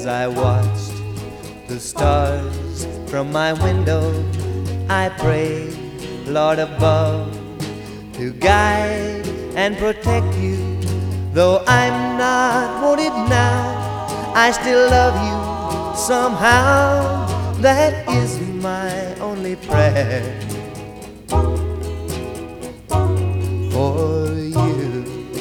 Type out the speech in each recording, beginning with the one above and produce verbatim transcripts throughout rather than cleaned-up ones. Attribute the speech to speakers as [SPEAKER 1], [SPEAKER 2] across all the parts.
[SPEAKER 1] As I watched the stars from my window, I pray, Lord above, to guide and protect you. Though I'm not wanted now, I still love you somehow. That is my only prayer for you.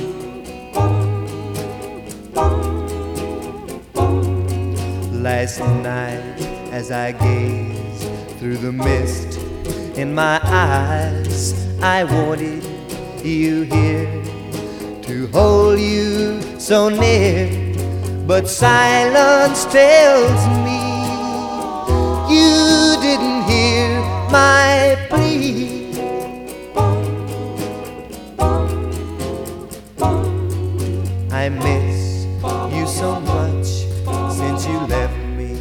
[SPEAKER 1] Last night as I gazed through the mist in my eyes, I wanted you here, to hold you so near, but silence tells me you didn't hear my plea. I miss you so much since you left me.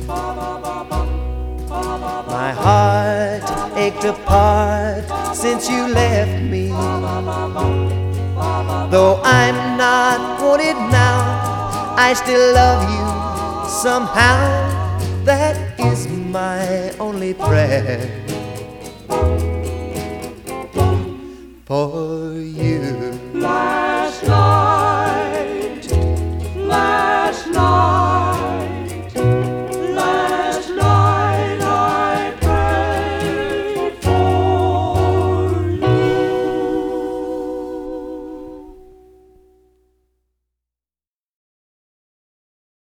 [SPEAKER 1] My heart ached apart since you left me. Though I'm not wanted now, I still love you somehow. That is my only prayer for you.